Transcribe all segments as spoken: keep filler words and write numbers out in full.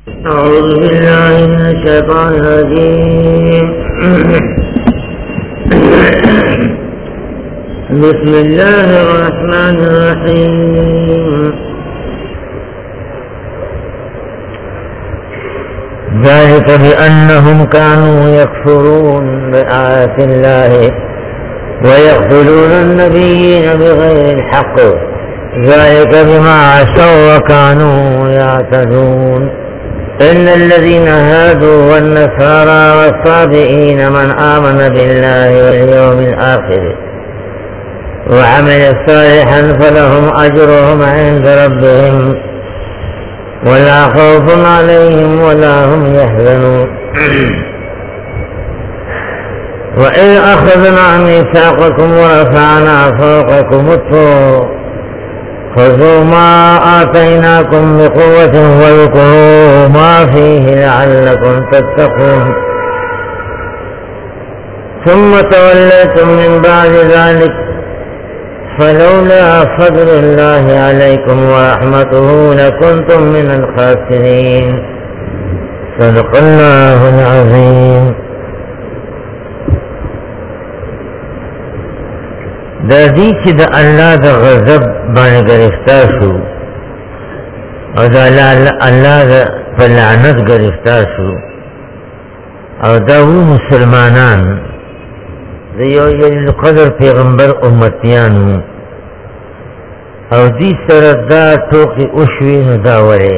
أعوذ بالله من الشيطان الرجيم. بسم الله الرحمن الرحيم. ذلك بأنهم كانوا يكفرون بآيات الله ويقتلون النبيين بغير الحق ذلك بما عصوا وكانوا يعتدون. إن الذين هادوا والنصارى والصابئين من آمن بالله واليوم الآخر وعمل صالحا فلهم أجرهم عند ربهم ولا خوف عليهم ولا هم يحزنون. وإذ أخذنا ميثاقكم ورفعنا فوقكم الطور خذوا ما آتيناكم بقوة واذكروا ما فيه لعلكم تتقون. ثم توليتم من بعد ذلك فلولا فضل الله عليكم ورحمته لكنتم من الخاسرين. صدق الله العظيم. دا دی چې د الله د غضب باندې گرفتار شو او دا الله د په لعنت گرفتار شو او دا و مسلمانان د یو جلیل قدر پیغمبر امتیانو او دی سره دا ټوکې وشوې نو دا ولې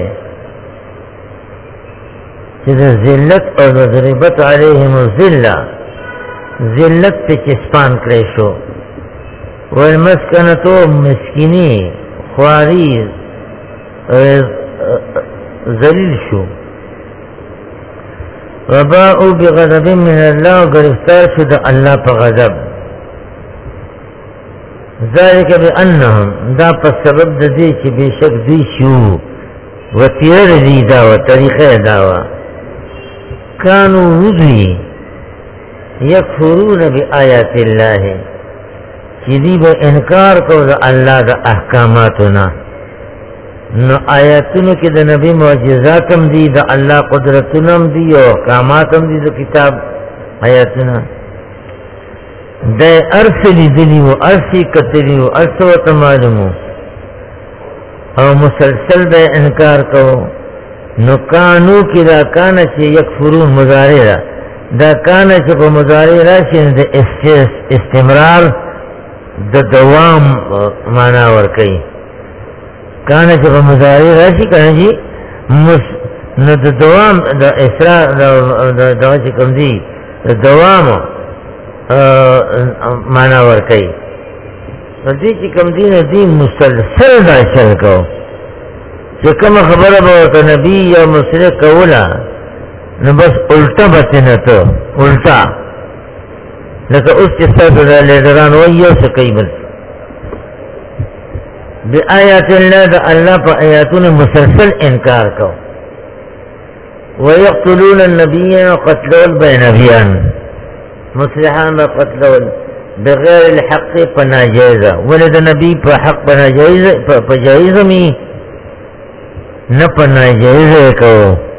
چې د ذلت او د ضربت علیهم الذله ذلت ته چې سپان کړی شو والمسکنتو مسکینی خواری ذلیل شو وباءوا بغضب من الله گرفتار شو د الله په غضب. ذلك بانهم دا په سبب د دې چې بشک دوی شو وتیر دي دا و طریقه دا و كانوا وذي يكفرون بآيات الله چې دی به انکار کو د الله د احکاماتنا. نو آیاتونو کې د نبی معجزات هم دي د الله قدرتونه هم دي او احکامات هم دي د کتاب آیاتونه د ارسلی دلی او ارسی کتلی او ارسو تمالمو او مسلسل به انکار کو. نو کانو کې دا کانه چې یکفرون مضارع دا, دا کانه چې په مضارع راشي د استمرار د دوام معنا ورکي. کانه چې په مضارع راشي کنه جی نو د دوام د اسرا د دغه چې کوم دي د دوام معنا ورکي. په دې چې کوم دي نه دي مسلسل دا چل کو چې کوم خبره به ته نبی یا مسلک کوله نو بس الټا بچنه ته الټا لکه اوس چې ستاسو د لیډران وایي یو څه کوي بل د آیات الله د الله په آیاتونو مسلسل انکار کو. ويقتلون النبيين قتلول بين نبيان مصلحان قتلول بغیر الحق پناجائزه ولد نبی په حق پناجائزه په جائزه می نه پناجائزه کو.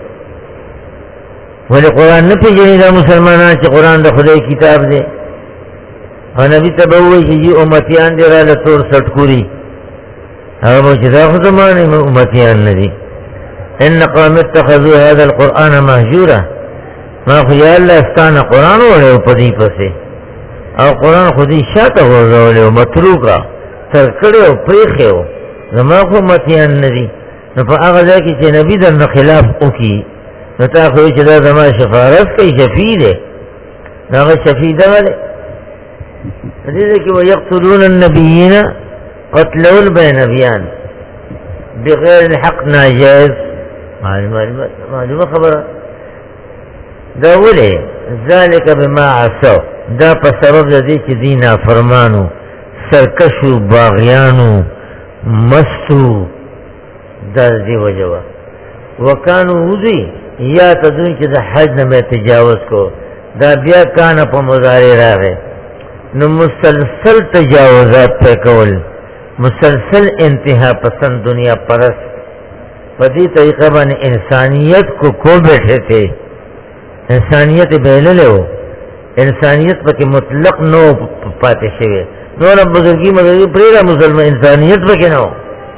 ولی قرآن نه پیژني دا مسلمانان چې قرآن د خدای کتاب دی او نبی ته به وایي چې جی امتیان دی را لتور سټکوري هغه به چې دا خو زمانې امتیان نه دي. ان قوم اتخذوا هذا القرآن مهجورا ما خو یا الله ستانه قرآن وړی په دې پسې او قرآن خو دې شاته ورغولی او متروکه تر کړی او پرېښی و زما خو امتیان نه دي. نو په هغه ځای کې چې نبي درنه خلاف وکړي نو تا خو چې دا زما شفارت کوي شفیع دی دا هغه شفیع دغه دی. دې کې ويقتلون النبيين قتلول بين نبيان بغیر الحق ناجائز معلومه خبره دا ولې ذلك بما عصوا دا په سبب د دې چې دي نافرمانو سرکشو باغیانو مستو دا دې وجوه وکانو وذي یا تدوین چې د حج نه تجاوز کو دا بیا کانه په مضارع راغی نو مسلسل تجاوزات پہ کول مسلسل انتہا پسند دنیا پرست पति तरीका बने इंसानियत को खो बैठे थे, इंसानियत बेले ले हो, इंसानियत पके मुतलक नो पाते शेवे नो न बुजुर्गी मदरगी प्रेरा मुसलमान इंसानियत पके ना हो।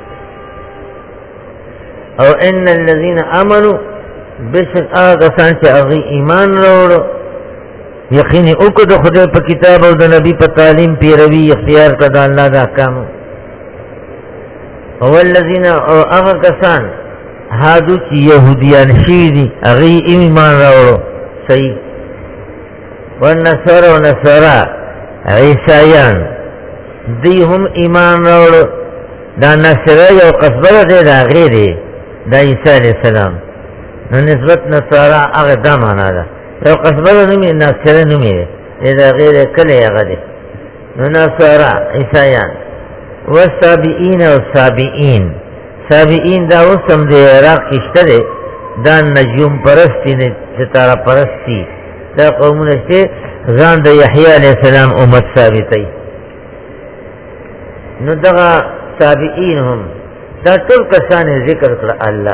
और इन लजीन आमनु बेशक आसान से अगी ईमान रोड़ो यकीनी उको दो खुदे पर किताब और नबी पर तालीम पैरवी इख्तियार का दाल्ला दा काम वल्लजीन और अगर कसान हादू की यहूदियान शीदी अगी ईमान रोड़ो सही वन्नसर व नसरा ईसायान दी हम ईमान रोड़ो दा नसरा यो कस्बरा दे दा गरे दा ईसा अलैहि सलाम नस्बत नसरा अगर दा माना दा यो कस्बरा नमी नसरा नमी दे दा गरे कले अगदे नसरा ईसायान والسابئين والسابئين سابئين دا وسم دے عراق اشترے دا نجوم پرستی نے ستارہ پرستی دا قومون اشتے زان دا یحییٰ علیہ السلام امت ثابتی نو دا سابئین هم دا تل کسان ذکر کر اللہ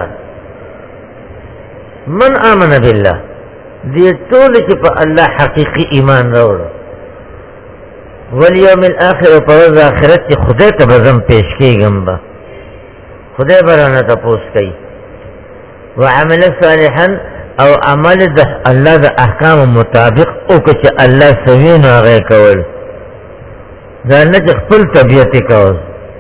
من آمن باللہ دی طول چی پا اللہ حقیقی ایمان روڑ والیوم الاخر و پرز آخرت چی خدای تا بزم پیش کی گمبا خدای برانا تا پوس کئی وعمل صالحا او عمل دا اللہ دا احکام مطابق او کچ اللہ سوین آغای کول دا نچ خپل طبیعتی کول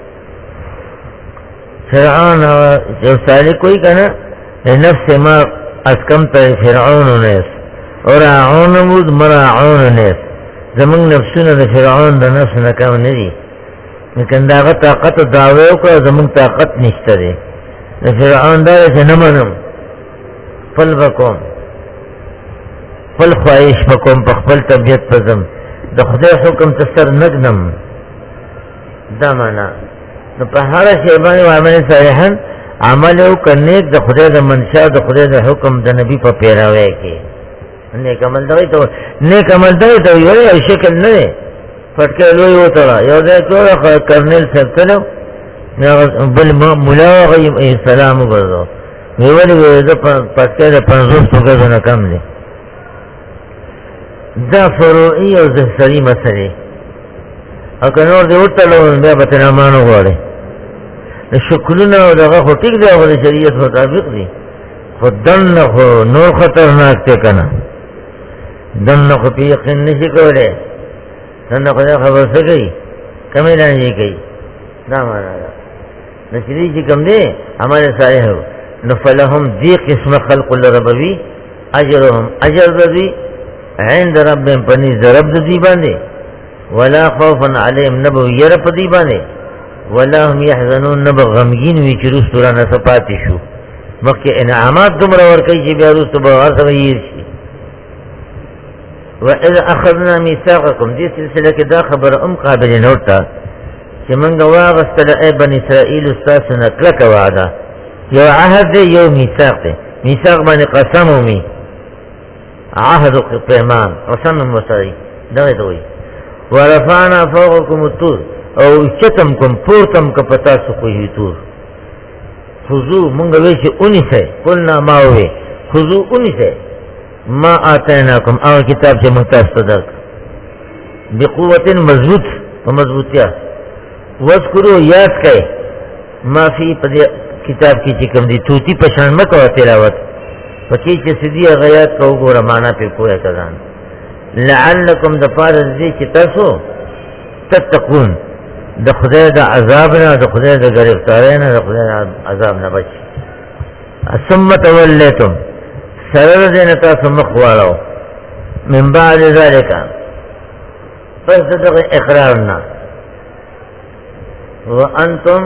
فرعون جو سالی کوئی کنا نفس ما اسکمتا فرعون نیس اور اعون مود مراعون نیس زمون نفسونه د فرعون د نفس نه کم نه دي لیکن داغه طاقت دعوی وکړه زمون طاقت نشته دی د فرعون دا چې نه منم خپل وکوم خپل خواهش وکوم په خپل طبیعت پزم د خدای حکم ته سر نګنم دا معنا نو په هر شی باندې عمل صالحا عمل وکړنه د خدای د منشا د خدای د حکم د نبی په پیروي کې نیک عمل دوی ته نیک عمل دوی ته یو شکل نه دی پټکه لوی وته یو ځای ټول کرنل سره بل مولا غیم السلام وګورو ویول وی د پټکه د پنځوس پګه نه کم دی دا فروعي او ظاهري مسئله اګه نور دی وته له بیا به نه مانو غواړي شکلونه او دغه خو ټیک دی او د شریعت مطابق دی خدن خو نور خطرناک ته کنه دن خو پی یقین نشی کولے دن خو دا خبر سکی کمی لانجی کئی دا مانا دا نشری چی کم دے عمال صالح ہو نفلهم دی قسم خلق لربوی اجرهم اجر دی عند ربهم پنیز رب دی باندے ولا خوفا عليهم نبو یرپ دی باندے ولا هم يحزنون نبو غمگین وی چروس تورانا سپاتی شو مکی انعامات دمرا ورکی چی بیاروس تو بغار سبیر شی وَإِذْ أَخَذْنَا مِيثَاقَكُمْ دي سلسلة كده خبر ام قابل نورتا چې منګه واغستل اے بني اسرائيل استاسنا کلک وعده یو عهد دی یو میثاق دی میثاق باندې قسم ومي عهد او پیمان قسم مسری دا دوی ورفعنا فوقكم الطور او چتم کوم پورتم ک پتا سو کوی تور خذو منګه وی چې اونې سه قلنا ما وی خذو اونې سه ما آتیناکم او کتاب سے محتاج صدق بقوت مضبوط و مضبوطیا وذکرو یاد کئے ما فی کتاب کی چکم دی توتی پشان مکو تلاوت فکی چی سدی غیات کو گورا مانا پی پویا کدان لعلکم دفار دی چی تاسو تتقون دا خدای دا عذابنا دا خدای دا گرفتارینا دا خدای دا عذابنا بچ ثم تولیتم سرر دینتا سمخوالو من بعد ذالکا پس دقی اقرارنا وانتم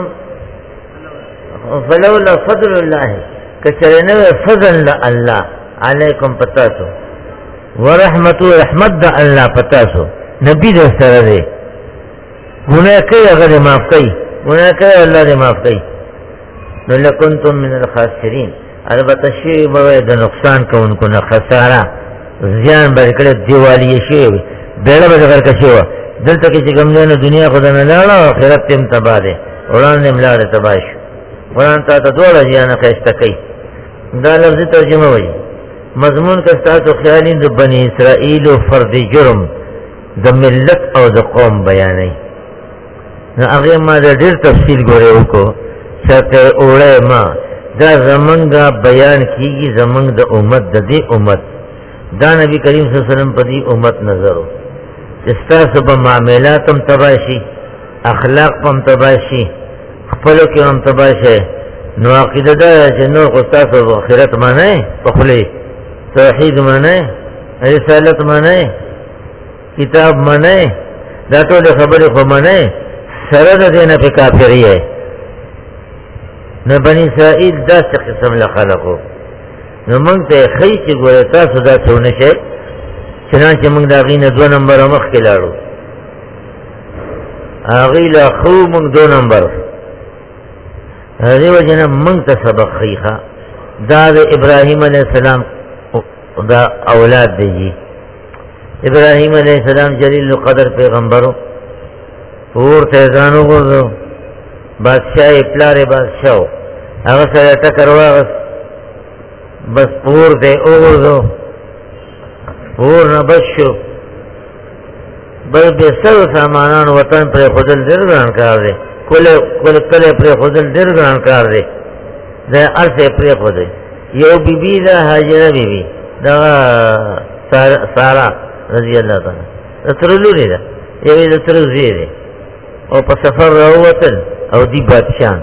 فلولا فضل اللہ کچرنو فضل اللہ علیکم پتاسو ورحمتو رحمت دا اللہ پتاسو نبی دا سرر دے گناہ کئی اگر معاف کئی گناہ کئی اللہ دے معاف کئی لکنتم من الخاسرین البته شی به د نقصان کوونکو نه خساره زیان به کړه دیوالی شي بیره به ورکه شي دلته کې چې ګمنه دنیا خدای نه لاړه او آخرت تم تباہ ده وړاندې ملاړه تباہ شي قرآن تا ته دوړه ځان خسته کوي دا لفظ ترجمه وایي مضمون که تاسو خیالین د بنی اسرائیل فرد جرم د ملت او د قوم بیانوي نو هغه ما د ډېر تفصیل ګورې وکړو چې اوړی ما دا زمونږه بیان کیږي زمونږ د امت د دې امت دا نبی کریم صلی الله علیه وسلم په دې امت نظر و چې ستاسو به معاملات هم تباه شي اخلاق هم تباه شي خپلو کې هم تباه شي نو عقیده دا چې نور خو ستاسو آخرت منئ په خولې توحید منئ رسالت منئ کتاب منئ دا ټولې خبرې خو منئ سره د دې نه پې کافر یې نو بني اسرائیل داسې قسم له خلقو نو موږ ته یې ښیي چې ګوره تاسو داسې ونه شئ چنانچه موږ د هغې نه دوه نمبره مخکې لاړو هغې له ښو موږ دو نمبر هغې وجه نه موږ ته سبق ښیي ښه دا د ابراهیم علیه السلام دا اولاد دی جی ابراهیم علیه السلام جلیل القدر پیغمبرو اور ته ځان وغورځو بادشاہ یې پلار یې بادشاه و هغه سره ټکر واغست بس اور ته وغورځو اور نه بچ شو بل بېسرو سامانانو وطن پرېښودل ډېر ګران کار دی کله کله پرېښودل ډېر ګران کار دی دا هر څه یې پرېښودی یو بیبي ده هاجره بیبي دغه سارا رضی الله تعالی د تره لورې ده یوې د تره زوی دی او په سفر راووتل او دی بادشاه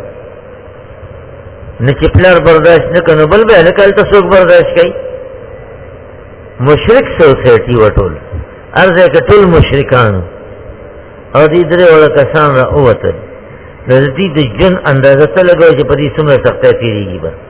نه چې پلار برداشت نه کړي نو بل به هلکه هلته څوک برداشت کوي مشرک سوسایټي وه ټول هر ځای کې ټول مشرکانو او دې درې وړه کسان راووتل نو د دې د ژوند اندازه څه لګوي چې په دې څومره سختۍ تېرېږي به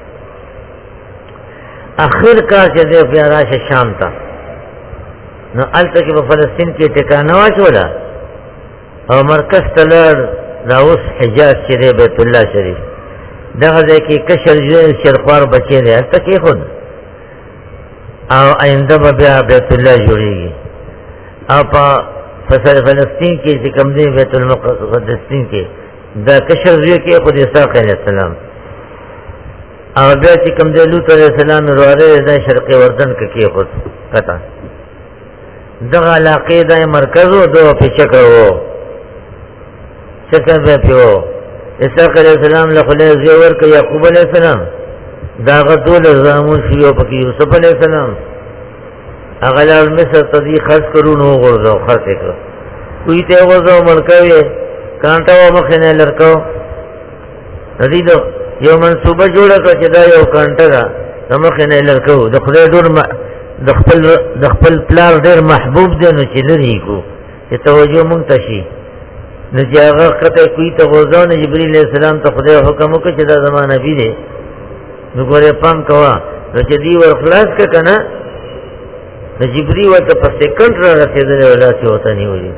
اخر کار چې دی بیا راشه شام ته نو هلته کې په فلسطین کې ټکانه واچوله او مرکز ته لاړ دا اوس حجاز چې دی بیت الله شریف دغه ځای کې کشر شرخوار بچی دی هلته کېښود او آینده به بیا بیت الله جوړېږي او په فلسطین کې چې کوم دی بیت المقدسین کې دا کشر زوی کېښود اسحاق علیه السلام او بیا چې کوم دی لوط علیه السلام رواره دا شرقي وردن کې کېښود کته دغه علاقې دا مرکز و دو پیچکه و چکر به پې و اسحاق علیه السلام له خدای زوی ورکړه یعقوب علیه السلام د هغه دولس زامن شي یو پکې یوسف علیه السلام هغه لاړ مصر ته دې خرڅ کړو نو وغورځاو خرڅ یې کړه کوی ته یې وغورځاو ملکه وې کانټه وه مخې نه یې لرکو د دې یو منصوبه جوړه کړه چې دا یو کانټه ده د مخې نه یې لرکو د خدای ډېر د خپل د خپل پلار ډېر محبوب دی نو چې لرې کړو چې توجه مونږ ته شي نو چې هغه ښکته کوی ته غورځاو نو جبریل علیه السلام ته خدای حکم وکړه چې دا زما نبي دی نو ګورې پام کوه نو چې دوی ور خلاص کړه که نه نو جبري ورته په سیکنډ را رسېدلی و داسې ورته نیولي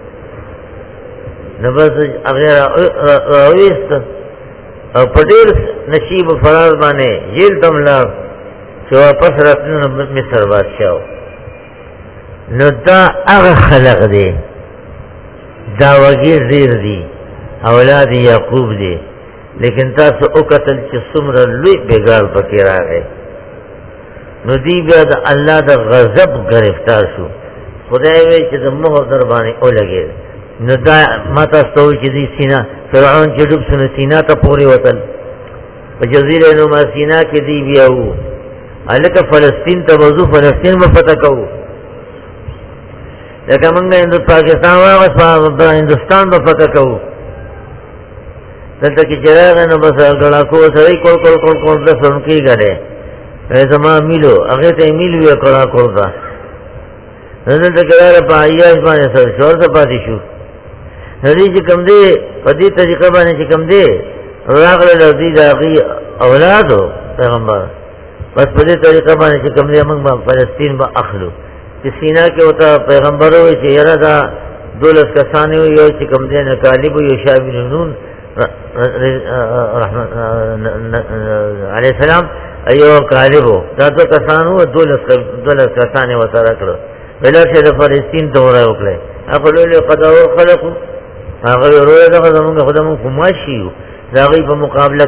نو بس هغې راویسته او په ډېر نشیب و فراز باندې جیل ته هم لاړ چې واپس راتلو نو مصر بادشاه و نو دا هغه خلق دی دا وګیر ډېر دي اولاد یعقوب دی لیکن تاسو وکتل چې څومره لوی بګار پکې راغی نو دی بیا د الله د غضب گرفتار شو خدای وی چې د مهر در باندې ولګېد نو دا ما تاسو ته وایي چې دی سینا فرعون چې ډوب شو نو سینا ته پورې وتل په جزیره نما سینا کې دی بیا و هلکه فلسطین ته وضو فلسطین به فتح کوو لکه موږ د پاکستان واغس هندوستان به فتح کوو دلته کې چې راغی نو بس ګړاکو سړی کول کول کول کول د سرونکي ګډې زما میلو هغې ته یې میل ویې کړه کول ته دلته کې راغی په عیاش باندې سر شور ته پاتې شو دې چې کوم دی په دې طریقه باندې چې کوم دی راغلل او دوی د هغې اولادو پیغمبر بس په دې طریقه باندې چې کوم دی موږ به فلسطین به اخلو چې سینا کې ورته پیغمبر ووایي چې یاره دا دولس کسان وي یو چې کوم دی نه طالب یو شاه بن نون علیه السلام ایو کالبو دا دو کسانو دولس دولس کسان یې ورته راکړه بلا چې د فلسطین ته ور وکړی هغه لوی قداور خلقو هغه وروره دغه زمونږ خو د مونږ خو ماشي یو د هغوی په مقابله کې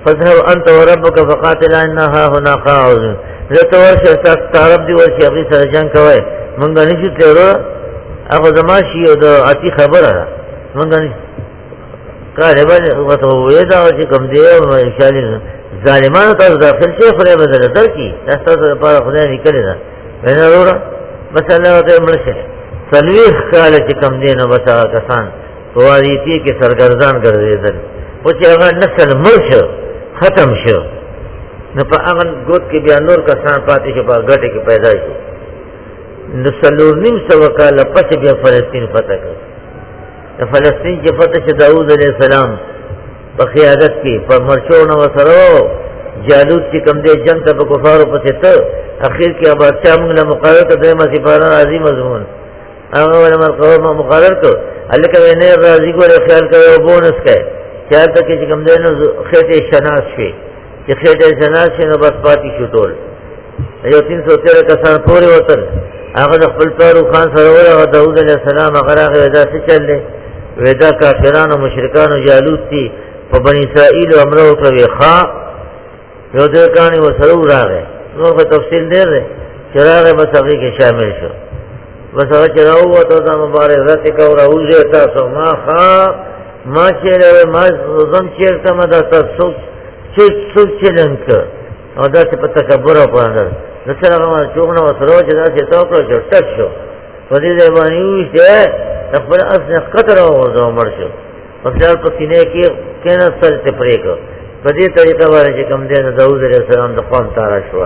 فذهب انت وربك فقاتلا اننا ها هنا قاعدون زه ورشه تاسو طرف دی ورشه هغه سره جنگ کوي مونږ نه شو تیرو هغه زما شي او د اتی خبره مونږ نه کار به وته وې دا چې کوم دی ان شاء الله ظالمانو تاسو داخل شي خدای بدل درکې تاسو لپاره خدای لیکلی دا نه وروره بس الله ته مرشه سلويخ کاله چې کوم دی نو بس هغه کسان په واریتی کې سرګردان ګرځېدل او چې هغه نسل مرشه ختم شو نو په هغه ګوت کې بیا نور کسان پاتې شو په ګټه کې پیدا شو نو څلور نیم سوه کاله پس بیا فلسطین فتح کړ د فلسطین چې فتح شو داود علیه السلام په قیادت کې په مرچو نو سره جالوت چې کوم دی جنگ ته په کفارو پسې ته اخر کې ابا چا موږ له مقرر ته دیمه سپاره راځي مضمون هغه ول مرقوم مقرر کو الکه نه راځي ګوره خیال کوي او بونس کوي چاته کې چې کوم دی نو خېټه شناس شي چې خېټه شناس شي نو بس پاتې شو ټول یو تین سو تیرہ کسان پورې وتل هغه د خپل پلار خان سره ورغه داود علیه السلام هغه راغی ودا څه چلې ودا کافرانو مشرکانو جالوت دي په بنی اسرائیل امر وکړي ښا یو دې کانی وسرو راغی نو په تفصیل دی چې راغی بس هغه کې شامل شو بس هغه چې راو ته د مبارزه کو راوځي تاسو ما ښا ما چې ما زم چیرته ما د تاسو چې څو چلنک او دا چې په تکبر او پاندر د سره ما چوغنه وسرو چې دا چې تاسو ته ټک شو په دې باندې وشه خپل اصل قطر او عمر شو په ځل په سینې کې کینه سر ته پرې کو په دې طریقه باندې چې کوم دی داوود علیه السلام د قوم تارا شو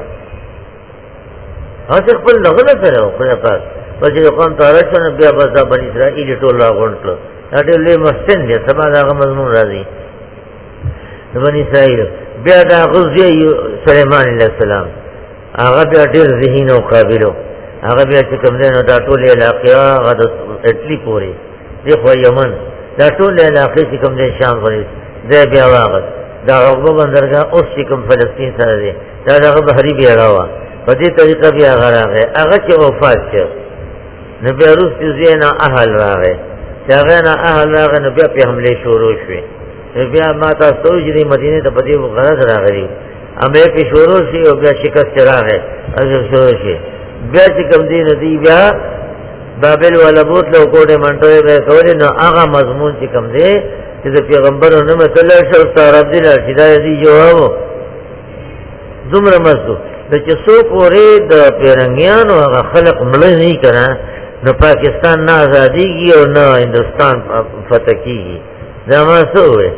هغه خپل لغله سره خو پاس په دې قوم تارا شو نه بیا بس بنی اسرائیل ټول راغون کړ دا ډېر لوی محسن دی سبا دا مضمون راځي د بنی اسرائیل بیا دا غزیه سليمان علیه السلام هغه بیا ډېر ذهین او قابلو هغه بیا چې کوم دی نو دا ټول علاقې هغه د اټلی پورې دی خو یمن دا ټول علاقې چې کوم دی شام پورې دی بیا واغت دا عقبه بندرګاه اوس چې کوم فلسطین سره دی دا دغه بحري بیا راوه په دې طریقه بیا هغه راغی هغه چې وفات شو نو بیا وروستې ځای نه اهل راغی چې هغه نه اهل راغی نو بیا پې حملې شروع شوې نو بیا ما تاسو ته وایي چې مدینې ته په دې غرض راغلي حملې پې شروع شي او بیا شکست راغی اجر شروع شي بیا چې کوم دی نو دی بیا بابل والا بوتله کوټې منټوې به کولې نو هغه مضمون چې کوم دی چې د پیغمبرو نه مثلا شو ستاره دی چې دا دی جواب دومره مزو د چې څو پورې د پیرنګیانو هغه خلق مړ نه کړه نو پاکستان نه ازاديږي او نه هندستان فتح کیږي دا ما څه وې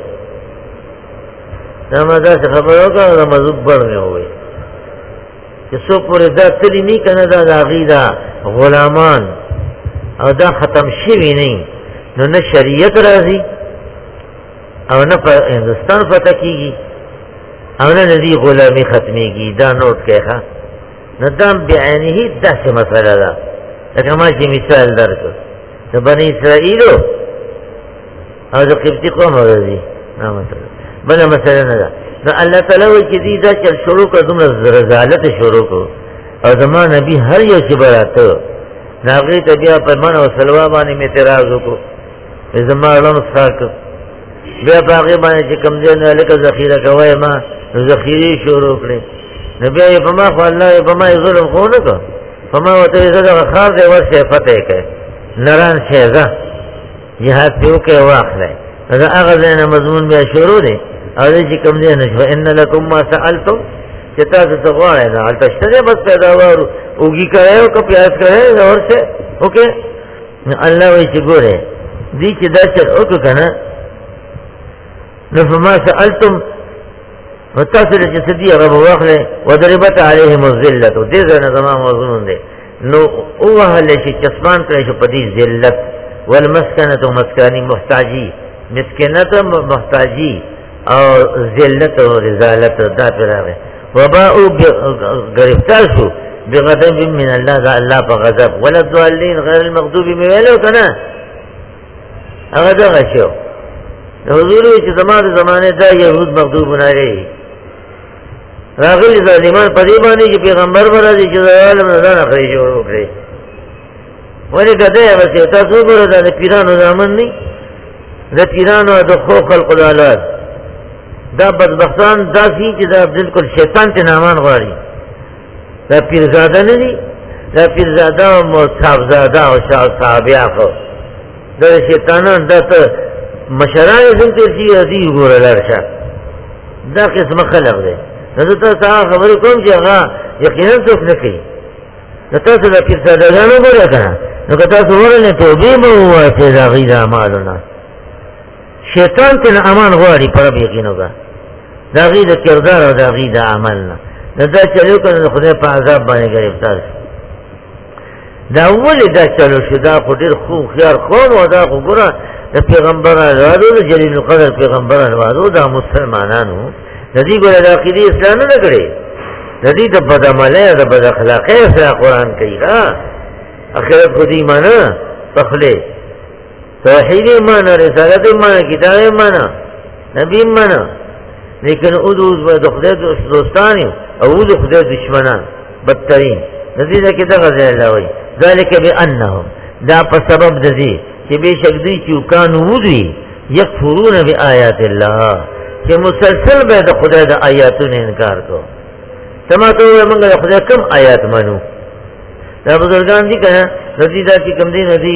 دا ما دا خبرو کا دا مزوب بړنه وې چې څو پورې دا تلی نه کنه دا غیدا غلامان او دا ختم شوی نه نو نه شریعت راځي او نه په هندستان فتح کیږي او نه ندی غلامی ختمیږي دا نوٹ کړه نه دا بعینه داسې مسله ده لکه ما چې مثال درکړ د بنی اسرائیل او د قبطي قوم راځي نه مثلا بل مسله نه ده نو الله تعالی وایي چې دې دا چل شروع کړ دومره رضالت شروع کړ او زما نبی هر یو چې براته ناغې ته بیا په من او سلوا باندې مې اعتراض وکړو زما علم ساک بیا په هغې باندې چې کوم دی نه لکه ذخیره کوی ما نو ذخیرې شروع کړې نو بیا یې په ما خو الله یې په ما یې ظلم خو نه کړ په ما ورته ویې زه دغه ښار دی ورشئ فتح یې کړئ نران شئ ځه جهاد پرې وکړئ واخلئ نو د هغه ځای نه مضمون بیا شروع دی او دی چې کوم دی نه فإن لکم ما سألتم چې تاسو څه غواړئ نه هلته شته دی بس پیداوار اوږي کړی او که پیاز کړی ورشئ وکړئ نو الله وایي چې ګورئ دی چې دا چل وکړو که نه نو فما سألتم نو تاسو چې څه دي هغه به واخلئ وضربت علیهم الذلة دې ځای نه زما مضمون دی نو ووهلی شي چسپان کړی شو په دې ذلت والمسکنة مسکاني محتاجي مسکنت محتاجي او ذلت او رذالت دا پې راغی وباءوا گرفتار شو بغضب من الله دا الله په غضب ولا الضالين غیر المغضوب مې ویلو که نه هغه دغه شو حضور چې زما د زمانه دا یهود مغضوب علیه راغلي ظالمان په دې باندې چې پیغمبر به راځي چې ظالم نه ځان اخري جوړ وکړي ولې کده یې بس تاسو ګوره دا د پیرانو زامن نه د پیرانو د خو خلق الالات دا بدبختان دا سی چې دا بالکل شیطان ته نامان غواړي دا پیرزاده نه دي دا پیرزاده او صاحبزاده او صحابیا خو دا شیطانان دا ته مشران څنګه چې دي ګوره لارښه دا قسمه خلق دی نو تاسو خبرې کوم چې هغه یقینا څوک نه کوي نو تاسو د پیرزادهګانو ګوره کنه نو که تاسو ورنه توبې مو وایته دا غیر اعمالونه شیطان ته امان غواړي پر یقینو کا دا غي د کردار او دا غي د عمل نه دا چلو کنه خدای په عذاب باندې گرفتار شي دا ولې دا چلو شو دا خو ډیر خو خيار خو او دا خو ګره د پیغمبرانو د جلیل القدر پیغمبرانو دا مسلمانانو د دې ګره د عقیده اسلام نه کړي د دې د بدعمله د بد اخلاقه سره قران کوي ها اخرت خو دې معنا تخله توحید ایمان رسالت ایمان کتاب ایمان نبی ایمان لیکن ادوز با دخده دوستانی او دخده دشمنان بدترین نزیده که دا غزی اللہ وی ذالک بی انهم دا پا سبب دزی چه بیشک دی چوکانو ودوی یکفرون بی آیات اللہ چه مسلسل بے دا خدا دا آیاتون انکار کو سماتو منگا دا خدا کم آیات منو دا بزرگان دی کنا نزیده چی کم دی ندی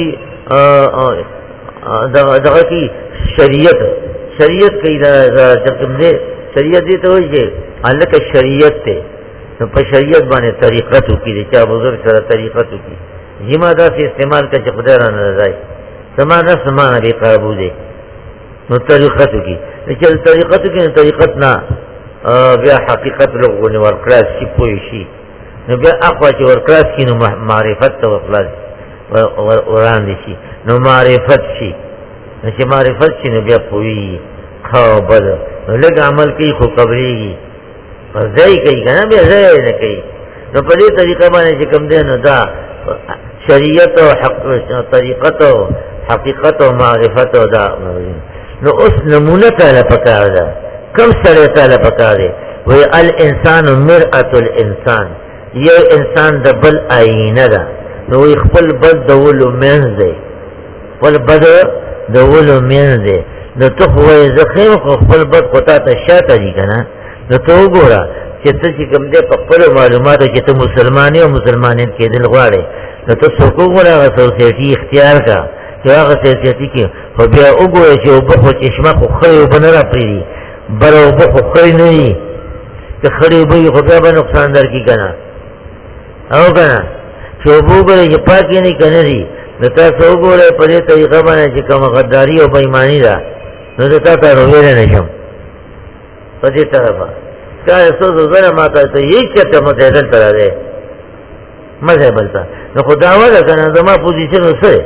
دغه کی شریعت شریعت کی دا چکم دے شریعت دی تو وجه الک شریعت ته نو په شریعت باندې طریقت کی دي چا بزرگ سره طریقت کی جما دا سے استعمال کا خدای را نه راځي سمانه سمانه دی قابو دي نو طریقت کی چې طریقت کی طریقت نه بیا حقیقت لغونه ورکلاس شي پوي شي نو بیا اقوا چې ورکلاس کی نو معرفت تو ورکلاس وراندې شي نو معرفت شي چې معرفت شي نو بیا پوي خو بل نو لږ عمل کوي خو قبريږي ځای کوي کنه بیا ځای نه کوي نو په دې طریقه باندې چې کوم دی نو دا شریعت او حق طریقت او حقیقت او معرفت او دا نو اوس نمونه تعالی پکار ده کوم سره تعالی پکار دی وی الانسان مرآة الانسان یو انسان د بل آینه ده نو خپل بد دولو منځ دی خپل بد دولو منځ دی نو ته خو یې زخیم خو خپل بد قطع ته شاته دي که نه نو ته وګوره چې ته چې کوم دی په خپلو معلوماتو چې ته مسلمانې او مسلمانین کېدل غواړې نو ته څوک وګوره هغه سوسایټي اختیار کړه چې هغه سوسایټي کې خو بیا وګوره چې اوبه خو چشمه خو ښې اوبه نه راپرېږدي بره اوبه خو ښې نه وي چې خړې اوبه وي خو بیا به نقصان در کړي که نه او که نه چې اوبه وګورئ چې پاکې نه که نه دي نو تاسو وګورئ په دې طریقه باندې چې کومه غداري او بېایماني ده نو زه تا ته رویلی نه شم په دې طرفه چا څو زره ما ته ته هېڅ چېرته مه دلته راځئ مه ځئ بلته نو خو دعوه ده که نه زما پوزیشن اوس څه دی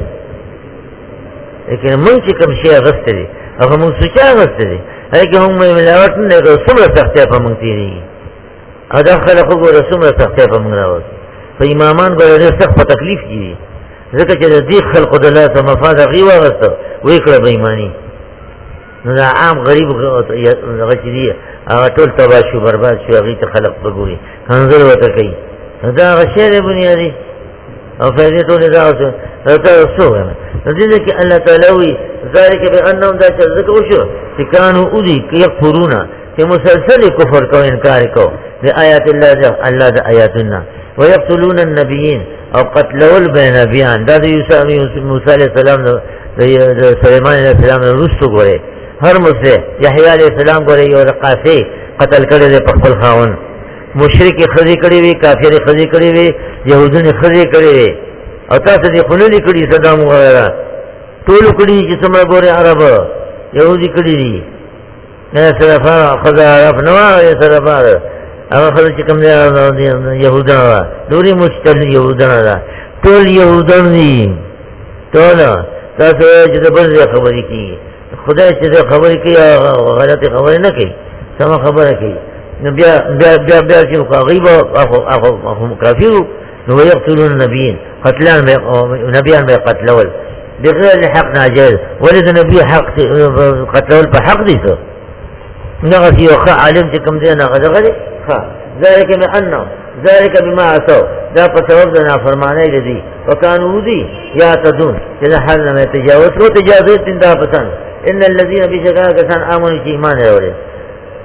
لیکن مونږ چې کوم شی اخیستی دی هغه مونږ څه چا اخیستی دی هغې کې مونږ ملاوټ نه دی څومره سختۍ په مونږ تېرېږي او دا خلک وګوره څومره سختۍ په مونږ راوستي په امامان ګوره ډېر سخت په تکلیف کې دي ځکه چې د دې خلقو د لاسه مفاد هغې واغېسته ویې کړه بېایماني نو دا عام غریب هغه چې دي هغه ټول تباه شو برباد شو هغې ته خلق به ګوري کنځل ورته کوي نو دا هغه شی دی بنیادي او فایدې ټولې دغه څه نو ته څه ووایم نو دې کې الله تعالی وایي ذلک بأنهم دا چې ځکه وشو چې کانو اودي یکفرونه چې مسلسل کفر کو انکار کو د آیات الله الله د آیاتنا ويقتلون النبيين او قتلول بين نبيان دا د موسی علیہ السلام د سليمان علیہ السلام رسو ګوري هر مسله یحیی علیہ السلام ګوري یو رقاصه قتل کړي په خپل خاون مشرک خزي کړي وي کافر خزي کړي وي يهودون خزي کړي وي او تاسو دې خلونی کړي صدام وغیرہ ټول کړي چې څومره ګوري عرب يهودي کړي دي نه سره خدا عرب نو سره هغه خلک چې کوم دی یهودان وه نورې مشتل یهودان ده ټول یهودان دي ټول تاسو چې د بل ځای خبرې کېږي خدای چې خبرې کوي غلطې خبرې نه کوي سمه خبره کوي نو بیا بیا بیا بیا چې هغوی به کافر وو نو ویقتلون النبیین قتلان نبیان به یې قتلول بغیر حق ناجایز ولې د نبي حق قتلول په حق دي څه دغسې یو ښه عالم چې کوم دی هغه دغه دی ذلك بأنه ذلك بما عصوا دا په سبب د نافرمانی دي وکانو دي یعتدون چې حد نه تجاوز کو تجاوز تندا پسند ان الذين بشکا کسان امنوا چې ایمان لري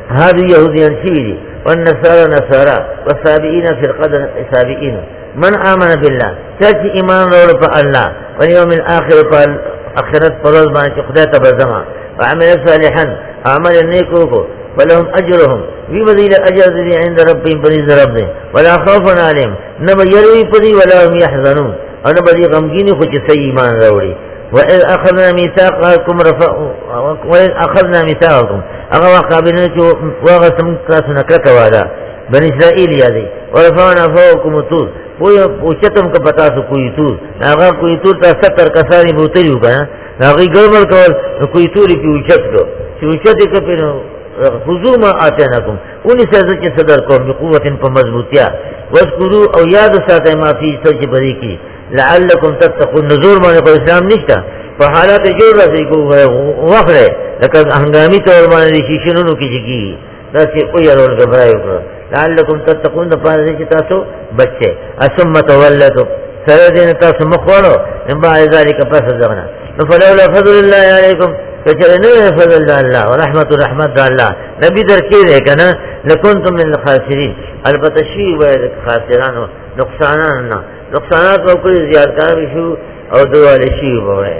هذا يهوديان شيري والنصارى نصارى والسابئين في القدر السابئين من آمن بالله تأتي إيمان رول الله واليوم الآخر فالأخرت فروض ما خدای تبزما وعمل صالحا عمل نیکو ولهم أجرهم في بديل أجر ذي عند ربهم بريز ربهم ولا خوف عليهم نبا يروي بدي ولا هم يحزنون ونبا دي غمجيني خوش سي إيمان رولي وإذ أخذنا ميثاقكم رفعوا وإذ أخذنا ميثاقكم أغوى قابلنك وغسم كاسنا كوالا بن إسرائيل يادي ورفعنا فوقكم الطور وچتم کا پتا سو کوئی تور هغه کوئی تور تا ستر کسانی بوتریو کنه هغه ګرمل کول کوئی توری په اوچت دو چې اوچت کې په خذوا ما آتیناکم اونې سره چې صدر کوم بقوت په مضبوطیا واذکروا او یاد ساتئ ما فی سچ بری کی لعلکم تتقون نزور باندې په اسلام نشته په حالات جوړ راځي کو وخره لکه هنګامی تور باندې شیشنونو کې جګي دا چې او یارول غبرایو لعلکم تتقون د پاره چې تاسو بچي ثم تولوا سره دې تاسو مخورو ان بعد ذلك پس ځغنا فلولا فضل الله علیکم کچره فضل الله ورحمت رحمت الله نبی درکې ده کنه لکنتم من الخاسرین البته شی وای خاسرانو نقصانان نه نقصانات او کوئی زیادت شو او دواله شی وای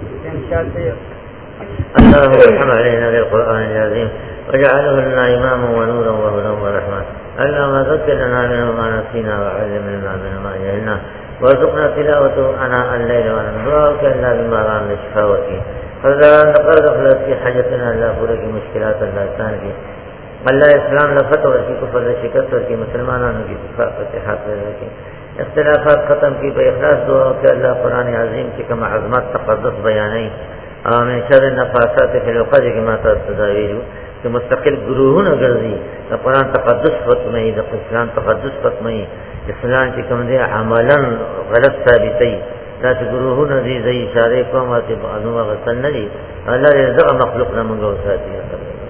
الله ورحم علينا بالقران العظيم وجعله لنا إماما ونورا وهدى ورحمة اللهم ذكرنا منه ما نسينا وعلمنا منه ما جهلنا وارزقنا تلاوته أناء الليل ونهار كلا بما رأى لشفاوته فذا لقد دخلت في حاجتنا لا فرق مشكلات الله كان في الله اسلام لفتح ورکی کفر شکست ورکی مسلمانانو کی اتفاق فتحات ورکی اختلافات ختم کی بے اخلاص دعا کہ اللہ قرآن عظیم کی کم عظمت تقدس بیانی آمین شر نفاسات فی الوقت کی ما تداویلو کہ مستقل گروہون گرزی قرآن تقدس فتمئی دا اسلام تقدس فتمئی اسلام کی کم دے عملا غلط ثابتی ذات گروہون دی زی اشارے قوم آتی بعنوہ غسل ندی اللہ رزق مخلوق نمانگو ساتی